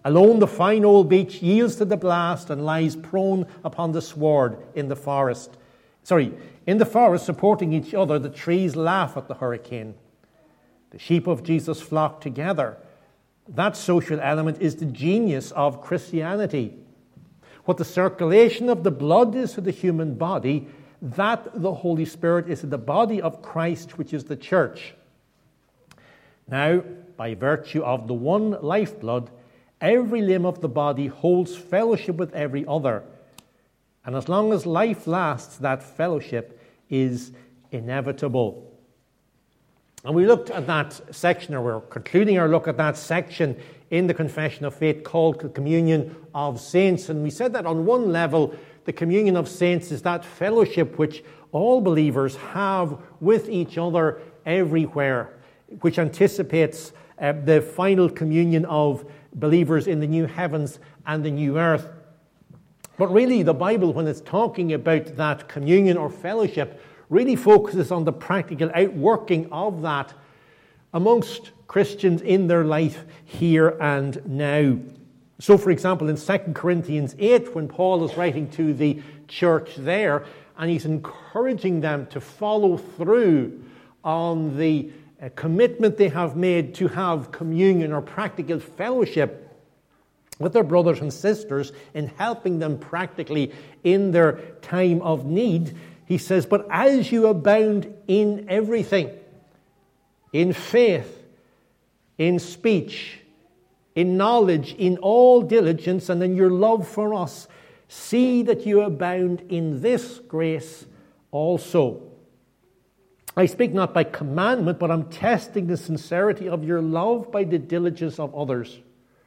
Alone the fine old beech yields to the blast and lies prone upon the sward in the forest. In the forest, supporting each other, the trees laugh at the hurricane. The sheep of Jesus flock together. That social element is the genius of Christianity. What the circulation of the blood is to the human body, that the Holy Spirit is to the body of Christ, which is the church. Now, by virtue of the one lifeblood, every limb of the body holds fellowship with every other. And as long as life lasts, that fellowship is inevitable. And we looked at that section, or we're concluding our look at that section in the Confession of Faith called the Communion of Saints. And we said that on one level, the Communion of Saints is that fellowship which all believers have with each other everywhere, which anticipates the final communion of believers in the new heavens and the new earth. But really, the Bible, when it's talking about that communion or fellowship, really focuses on the practical outworking of that amongst Christians in their life here and now. So, for example, in 2 Corinthians 8, when Paul is writing to the church there, and he's encouraging them to follow through on the commitment they have made to have communion or practical fellowship with their brothers and sisters in helping them practically in their time of need, he says, but as you abound in everything, in faith, in speech, in knowledge, in all diligence, and in your love for us, see that you abound in this grace also. I speak not by commandment, but I'm testing the sincerity of your love by the diligence of others.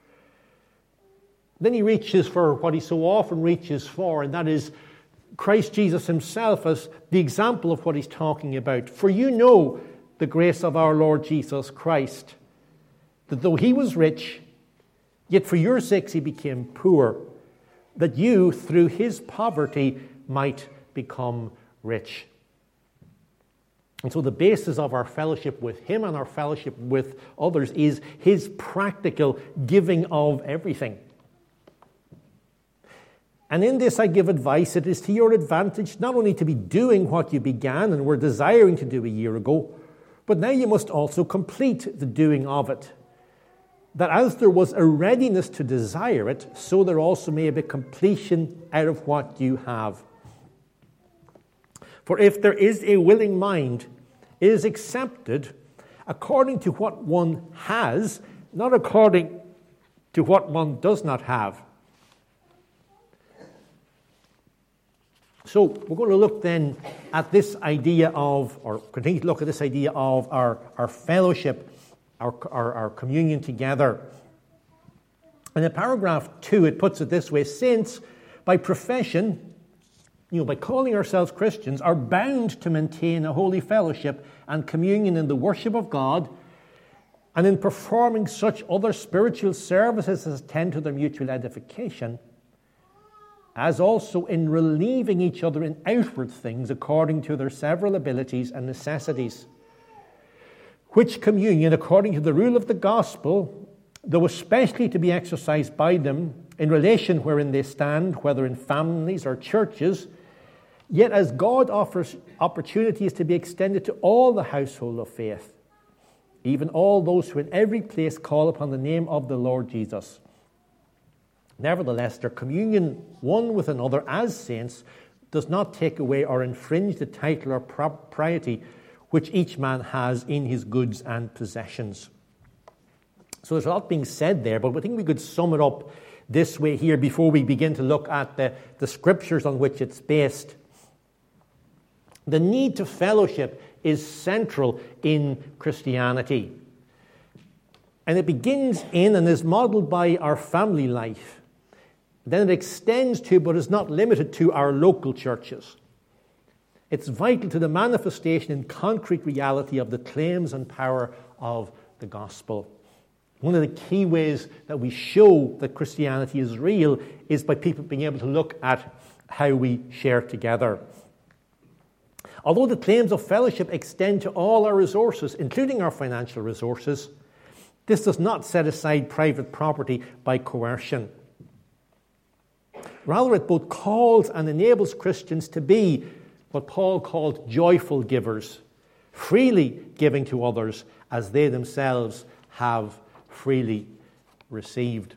Then he reaches for what he so often reaches for, and that is Christ Jesus himself as the example of what he's talking about. For you know the grace of our Lord Jesus Christ, that though he was rich, yet for your sakes he became poor, that you through his poverty might become rich. And so the basis of our fellowship with him and our fellowship with others is his practical giving of everything. And in this I give advice. It is to your advantage not only to be doing what you began and were desiring to do a year ago, but now you must also complete the doing of it. That as there was a readiness to desire it, so there also may be completion out of what you have. For if there is a willing mind, it is accepted according to what one has, not according to what one does not have. So we're going to look then at this idea of, or continue to look at this idea of our fellowship, our communion together. And in paragraph 2, it puts it this way: saints, by profession, by calling ourselves Christians, are bound to maintain a holy fellowship and communion in the worship of God, and in performing such other spiritual services as tend to their mutual edification, as also in relieving each other in outward things according to their several abilities and necessities. Which communion, according to the rule of the gospel, though especially to be exercised by them in relation wherein they stand, whether in families or churches, yet as God offers opportunities to be extended to all the household of faith, even all those who in every place call upon the name of the Lord Jesus. Nevertheless, their communion one with another as saints does not take away or infringe the title or propriety which each man has in his goods and possessions. So there's a lot being said there, but I think we could sum it up this way here before we begin to look at the scriptures on which it's based. The need to fellowship is central in Christianity. And it begins in and is modeled by our family life. Then it extends to, but is not limited to, our local churches. It's vital to the manifestation in concrete reality of the claims and power of the gospel. One of the key ways that we show that Christianity is real is by people being able to look at how we share together. Although the claims of fellowship extend to all our resources, including our financial resources, This does not set aside private property by coercion. Rather, it both calls and enables Christians to be what Paul called joyful givers, freely giving to others as they themselves have freely received.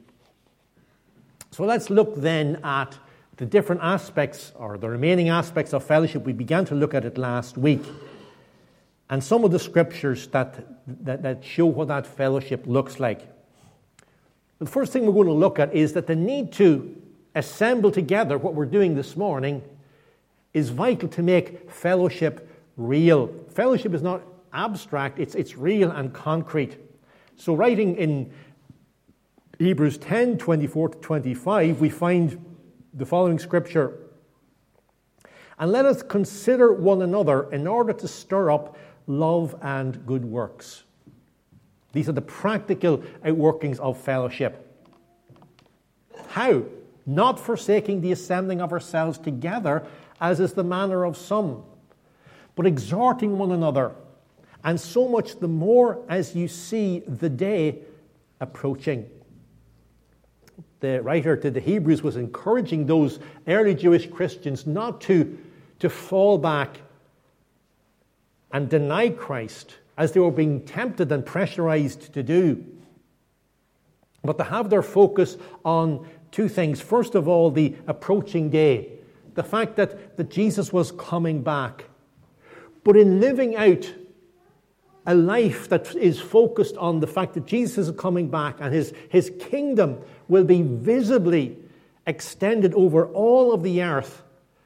So let's look then at the different aspects, or the remaining aspects of fellowship. We began to look at it last week. And some of the scriptures that show what that fellowship looks like. The first thing we're going to look at is that the need to assemble together, what we're doing this morning, is vital to make fellowship real. Fellowship is not abstract, it's real and concrete. So writing in Hebrews 10, 24 to 25, we find the following scripture. And let us consider one another in order to stir up love and good works. These are the practical outworkings of fellowship. How? Not forsaking the assembling of ourselves together, as is the manner of some, but exhorting one another, and so much the more as you see the day approaching. The writer to the Hebrews was encouraging those early Jewish Christians not to fall back and deny Christ as they were being tempted and pressurized to do, but to have their focus on two things. First of all, the approaching day, the fact that Jesus was coming back. But in living out a life that is focused on the fact that Jesus is coming back and his kingdom will be visibly extended over all of the earth,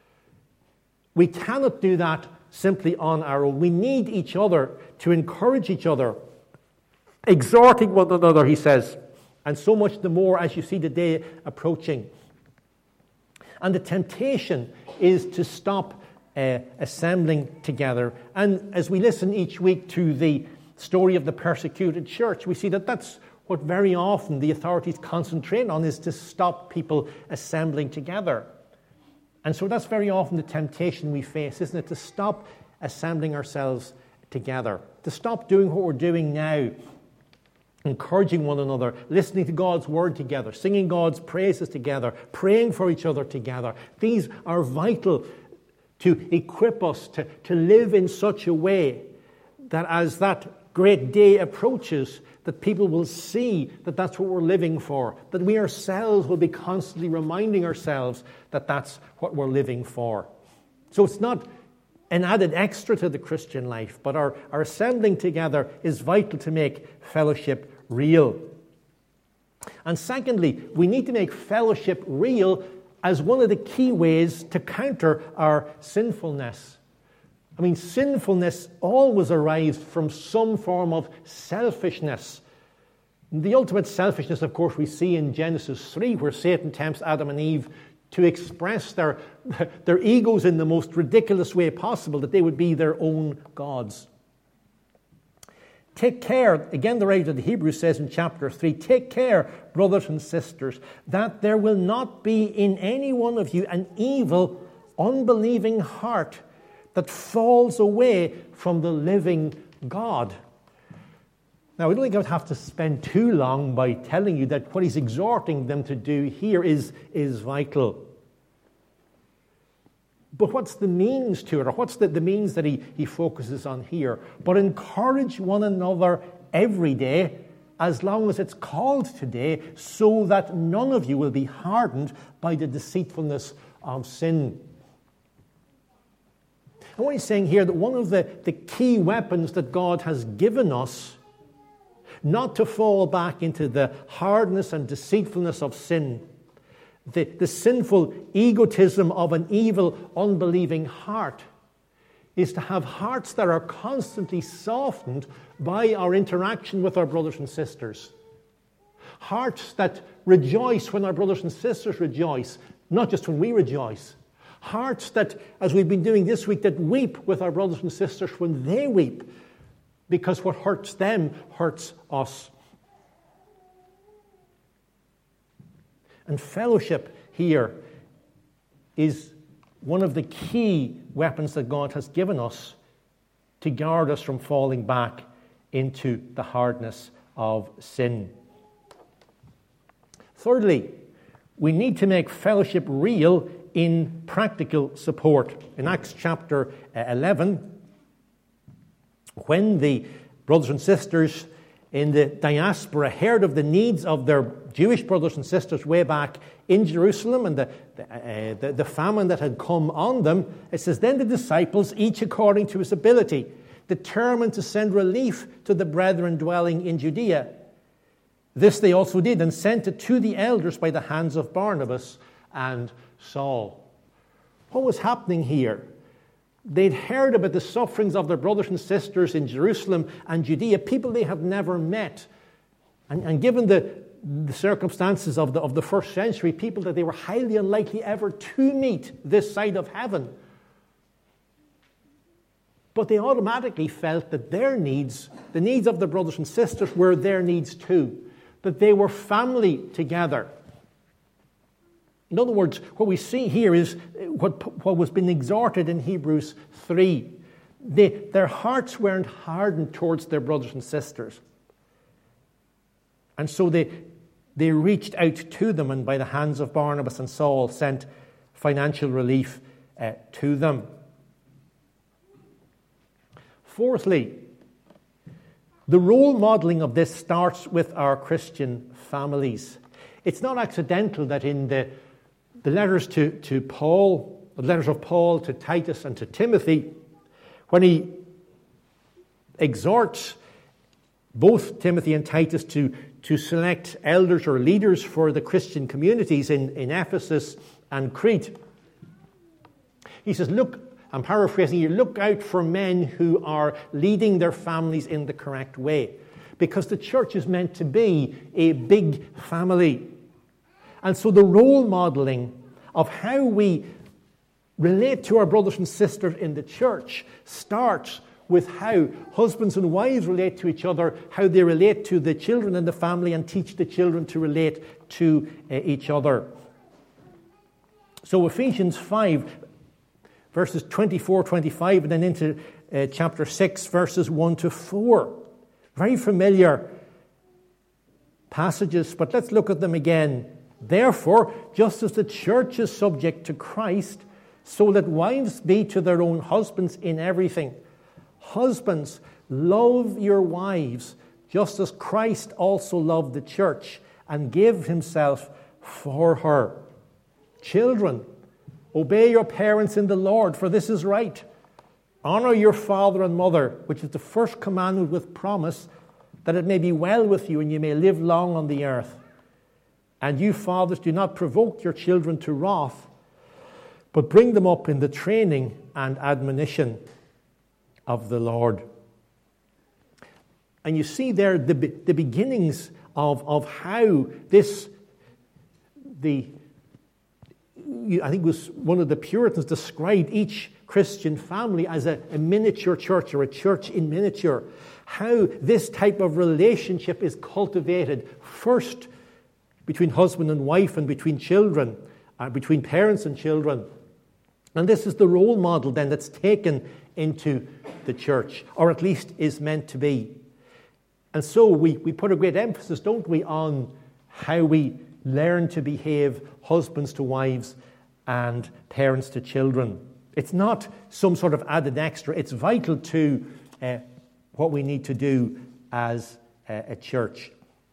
we cannot do that simply on our own. We need each other to encourage each other, exhorting one another, he says, and so much the more as you see the day approaching. And the temptation is to stop assembling together. And as we listen each week to the story of the persecuted church, we see that that's what very often the authorities concentrate on, is to stop people assembling together. And so that's very often the temptation we face, isn't it? To stop assembling ourselves together, to stop doing what we're doing now, encouraging one another, listening to God's word together, singing God's praises together, praying for each other together. These are vital to equip us to live in such a way that as that great day approaches, that people will see that that's what we're living for, that we ourselves will be constantly reminding ourselves that that's what we're living for. So it's not an added extra to the Christian life, but our assembling together is vital to make fellowship real. And secondly, we need to make fellowship real as one of the key ways to counter our sinfulness. I mean, sinfulness always arises from some form of selfishness. The ultimate selfishness, of course, we see in Genesis 3, where Satan tempts Adam and Eve to express their egos in the most ridiculous way possible, that they would be their own gods. Take care, again the writer of the Hebrews says in chapter 3, take care, brothers and sisters, that there will not be in any one of you an evil, unbelieving heart that falls away from the living God. Now, I don't think I would have to spend too long by telling you that what he's exhorting them to do here is vital. But what's the means to it, or what's the means that he focuses on here? But encourage one another every day, as long as it's called today, so that none of you will be hardened by the deceitfulness of sin. And what he's saying here, that one of the key weapons that God has given us, not to fall back into the hardness and deceitfulness of sin, the sinful egotism of an evil, unbelieving heart, is to have hearts that are constantly softened by our interaction with our brothers and sisters. Hearts that rejoice when our brothers and sisters rejoice, not just when we rejoice. Hearts that, as we've been doing this week, that weep with our brothers and sisters when they weep, because what hurts them hurts us. And fellowship here is one of the key weapons that God has given us to guard us from falling back into the hardness of sin. Thirdly, we need to make fellowship real in practical support. In Acts chapter 11, when the brothers and sisters in the diaspora heard of the needs of their Jewish brothers and sisters way back in Jerusalem and the famine that had come on them, it says, then the disciples, each according to his ability, determined to send relief to the brethren dwelling in Judea. This they also did, and sent it to the elders by the hands of Barnabas and Saul. What was happening here? They'd heard about the sufferings of their brothers and sisters in Jerusalem and Judea, people they had never met. And given the circumstances of the first century, people that they were highly unlikely ever to meet this side of heaven. But they automatically felt that their needs, the needs of their brothers and sisters, were their needs too. That they were family together. In other words, what we see here is what was being exhorted in Hebrews 3. Their hearts weren't hardened towards their brothers and sisters. And so they reached out to them, and by the hands of Barnabas and Saul sent financial relief to them. Fourthly, the role modeling of this starts with our Christian families. It's not accidental that in the letters to Paul, the letters of Paul to Titus and to Timothy, when he exhorts both Timothy and Titus to select elders or leaders for the Christian communities in Ephesus and Crete, he says, look, I'm paraphrasing here, look out for men who are leading their families in the correct way. Because the church is meant to be a big family. And so the role modeling of how we relate to our brothers and sisters in the church starts with how husbands and wives relate to each other, how they relate to the children in the family, and teach the children to relate to each other. So Ephesians 5, verses 24, 25, and then into chapter 6, verses 1 to 4. Very familiar passages, but let's look at them again. Therefore, just as the church is subject to Christ, so let wives be to their own husbands in everything. Husbands, love your wives, just as Christ also loved the church and gave himself for her. Children, obey your parents in the Lord, for this is right. Honor your father and mother, which is the first commandment with promise, that it may be well with you and you may live long on the earth. And you fathers, do not provoke your children to wrath, but bring them up in the training and admonition of the Lord. And you see there the beginnings of how this, I think it was one of the Puritans described each Christian family as a miniature church, or a church in miniature. How this type of relationship is cultivated first between husband and wife, and between children, between parents and children. And this is the role model then that's taken into the church, or at least is meant to be. And so we put a great emphasis, don't we, on how we learn to behave, husbands to wives and parents to children. It's not some sort of added extra. It's vital to what we need to do as a church.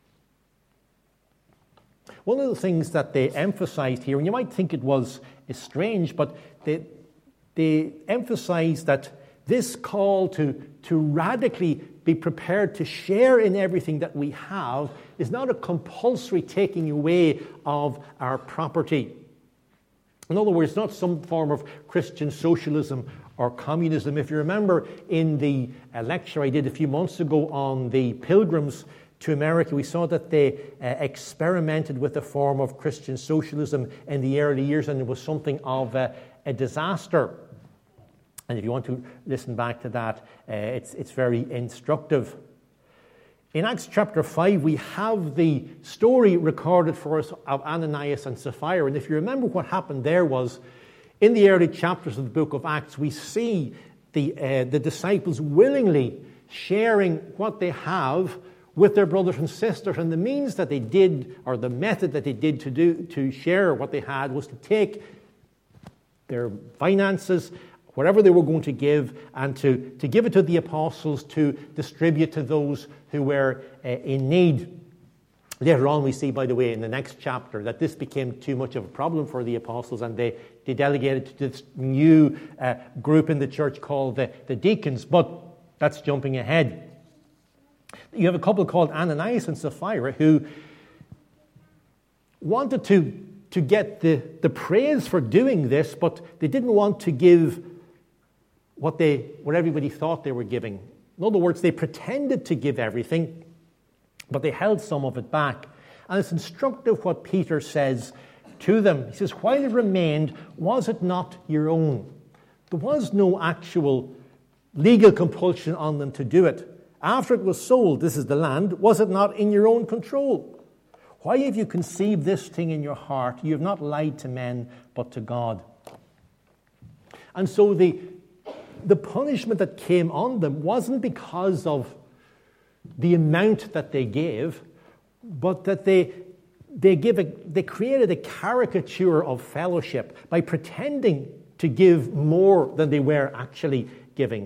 One of the things that they emphasized here, and you might think it was strange, but they emphasized that this call to radically be prepared to share in everything that we have is not a compulsory taking away of our property. In other words, not some form of Christian socialism or communism. If you remember in the lecture I did a few months ago on the pilgrims to America, we saw that they experimented with a form of Christian socialism in the early years, and it was something of a disaster. And if you want to listen back to that, it's very instructive. In Acts chapter 5, we have the story recorded for us of Ananias and Sapphira. And if you remember, what happened there was, in the early chapters of the book of Acts, we see the disciples willingly sharing what they have with their brothers and sisters. And the means that they did, or the method that they did to share what they had, was to take their finances, whatever they were going to give, and to give it to the apostles to distribute to those who were in need. Later on, we see, by the way, in the next chapter, that this became too much of a problem for the apostles, and they delegated to this new group in the church called the deacons. But that's jumping ahead. You have a couple called Ananias and Sapphira who wanted to get the praise for doing this, but they didn't want to give what everybody thought they were giving. In other words, they pretended to give everything, but they held some of it back. And it's instructive what Peter says to them. He says, while it remained, was it not your own? There was no actual legal compulsion on them to do it. After it was sold, this is the land, was it not in your own control? Why have you conceived this thing in your heart? You have not lied to men, but to God. And so the punishment that came on them wasn't because of the amount that they gave, but that they created a caricature of fellowship by pretending to give more than they were actually giving.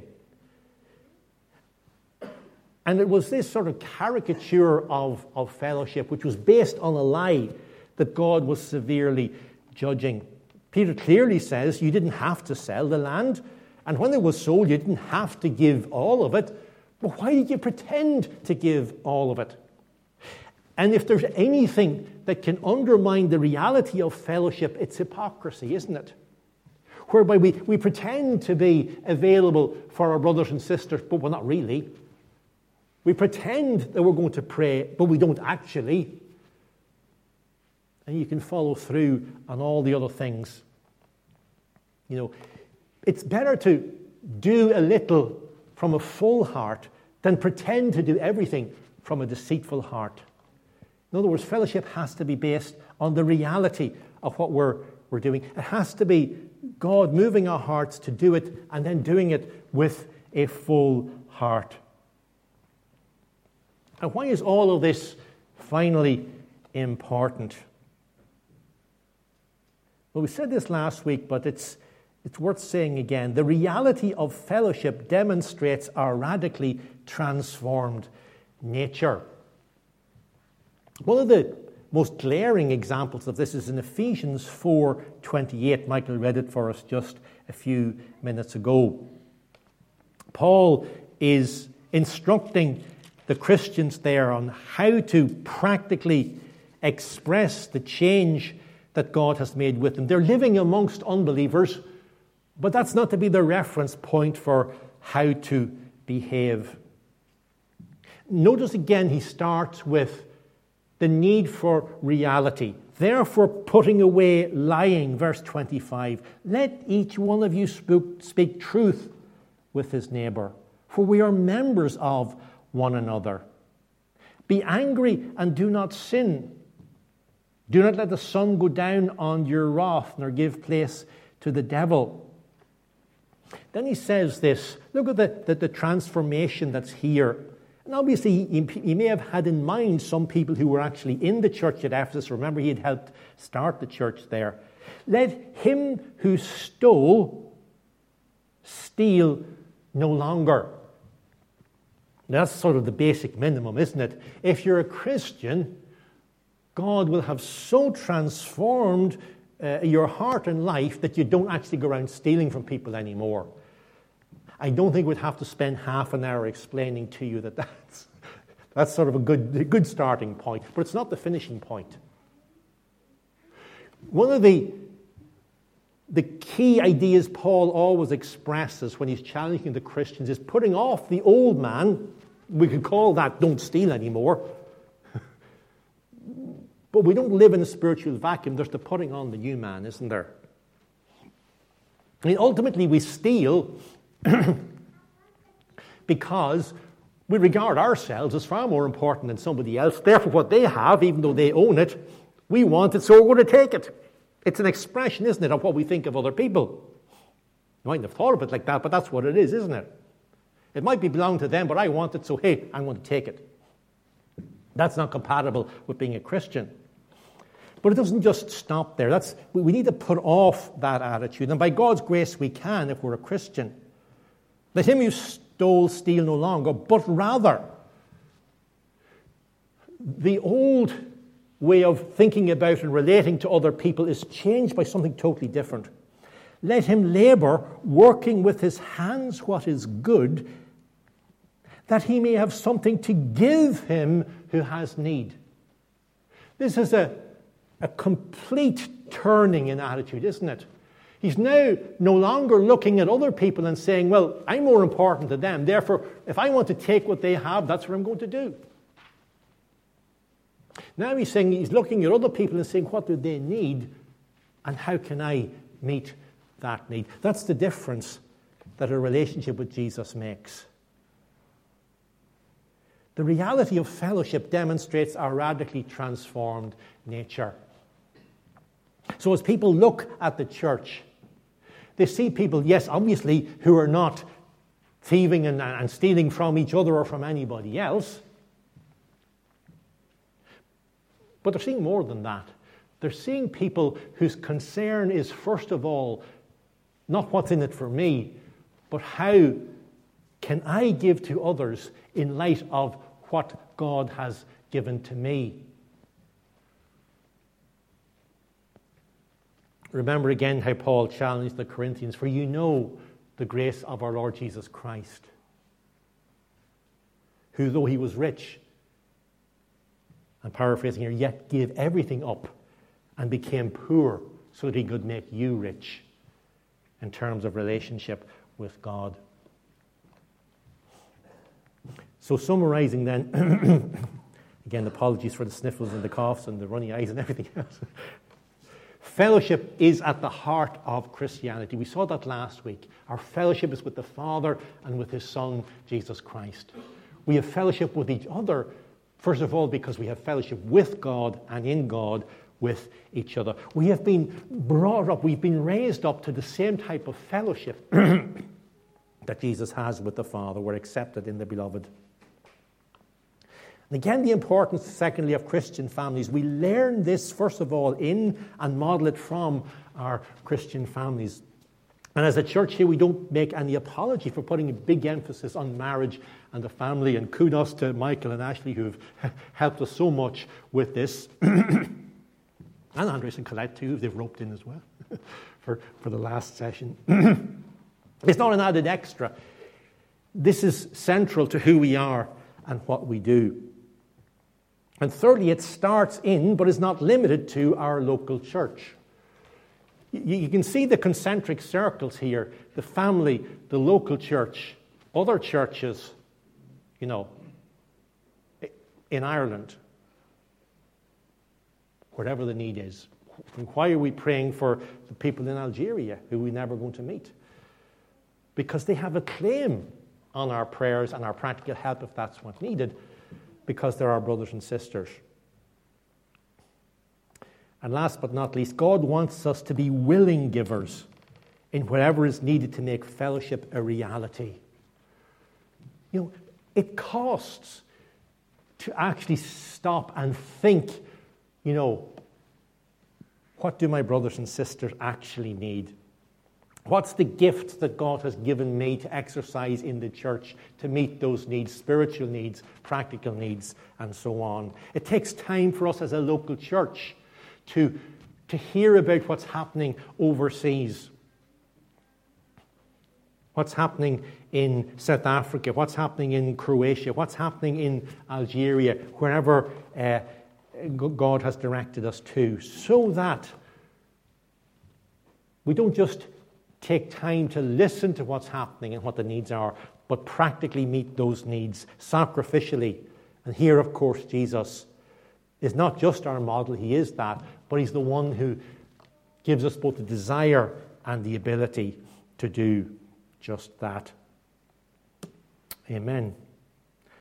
And it was this sort of caricature of fellowship, which was based on a lie, that God was severely judging. Peter clearly says you didn't have to sell the land, and when it was sold, you didn't have to give all of it. But why did you pretend to give all of it? And if there's anything that can undermine the reality of fellowship, it's hypocrisy, isn't it? Whereby we pretend to be available for our brothers and sisters, but we're not really. We pretend that we're going to pray, but we don't actually. And you can follow through on all the other things. You know, it's better to do a little from a full heart than pretend to do everything from a deceitful heart. In other words, fellowship has to be based on the reality of what we're doing. It has to be God moving our hearts to do it, and then doing it with a full heart. And why is all of this finally important? Well, we said this last week, but it's worth saying again. The reality of fellowship demonstrates our radically transformed nature. One of the most glaring examples of this is in Ephesians 4:28. Michael read it for us just a few minutes ago. Paul is instructing the Christians there on how to practically express the change that God has made with them. They're living amongst unbelievers, but that's not to be the reference point for how to behave. Notice again, he starts with the need for reality. Therefore, putting away lying, verse 25. Let each one of you speak truth with his neighbor, for we are members of one another. Be angry and do not sin. Do not let the sun go down on your wrath, nor give place to the devil. Then he says this. Look at the transformation that's here. And obviously, he may have had in mind some people who were actually in the church at Ephesus. Remember, he had helped start the church there. Let him who stole steal no longer. That's sort of the basic minimum, isn't it? If you're a Christian, God will have so transformed your heart and life that you don't actually go around stealing from people anymore. I don't think we'd have to spend half an hour explaining to you that's sort of a good starting point, but it's not the finishing point. One of the key ideas Paul always expresses when he's challenging the Christians is putting off the old man. We could call that don't steal anymore. But we don't live in a spiritual vacuum. There's the putting on the new man, isn't there? I mean, ultimately we steal because we regard ourselves as far more important than somebody else. Therefore, what they have, even though they own it, we want it, so we're going to take it. It's an expression, isn't it, of what we think of other people. You mightn't have thought of it like that, but that's what it is, isn't it? It might be belong to them, but I want it, so hey, I'm going to take it. That's not compatible with being a Christian. But it doesn't just stop there. We need to put off that attitude. And by God's grace we can if we're a Christian. Let him who stole steal no longer, but rather the old way of thinking about and relating to other people is changed by something totally different. Let him labor, working with his hands what is good, that he may have something to give him who has need. This is a complete turning in attitude, isn't it? He's now no longer looking at other people and saying, well, I'm more important to them. Therefore, if I want to take what they have, that's what I'm going to do. Now he's looking at other people and saying, what do they need? And how can I meet that need? That's the difference that a relationship with Jesus makes. The reality of fellowship demonstrates our radically transformed nature. So as people look at the church, they see people, yes, obviously, who are not thieving and stealing from each other or from anybody else. But they're seeing more than that. They're seeing people whose concern is, first of all, not what's in it for me, but how can I give to others in light of what God has given to me. Remember again how Paul challenged the Corinthians, for you know the grace of our Lord Jesus Christ, who though he was rich, I'm paraphrasing here, yet gave everything up and became poor so that he could make you rich in terms of relationship with God. So summarizing then, again, apologies for the sniffles and the coughs and the runny eyes and everything else. Fellowship is at the heart of Christianity. We saw that last week. Our fellowship is with the Father and with his Son, Jesus Christ. We have fellowship with each other, first of all, because we have fellowship with God and in God with each other. We have been brought up, we've been raised up to the same type of fellowship that Jesus has with the Father. We're accepted in the Beloved. And again, the importance, secondly, of Christian families. We learn this, first of all, in and model it from our Christian families. And as a church here, we don't make any apology for putting a big emphasis on marriage and the family. And kudos to Michael and Ashley, who've helped us so much with this. And Andres and Colette, too, they've roped in as well for the last session. It's not an added extra. This is central to who we are and what we do. And thirdly, it starts in, but is not limited to, our local church. You can see the concentric circles here, the family, the local church, other churches, in Ireland, wherever the need is. And why are we praying for the people in Algeria who we're never going to meet? Because they have a claim on our prayers and our practical help if that's what's needed, because they're our brothers and sisters. And last but not least, God wants us to be willing givers in whatever is needed to make fellowship a reality. It costs to actually stop and think, what do my brothers and sisters actually need? What's the gift that God has given me to exercise in the church to meet those needs, spiritual needs, practical needs, and so on? It takes time for us as a local church to hear about what's happening overseas. What's happening in South Africa, what's happening in Croatia, what's happening in Algeria, wherever God has directed us to, so that we don't just take time to listen to what's happening and what the needs are, but practically meet those needs sacrificially. And here, of course, Jesus is not just our model, he is that, but he's the one who gives us both the desire and the ability to do just that. Amen.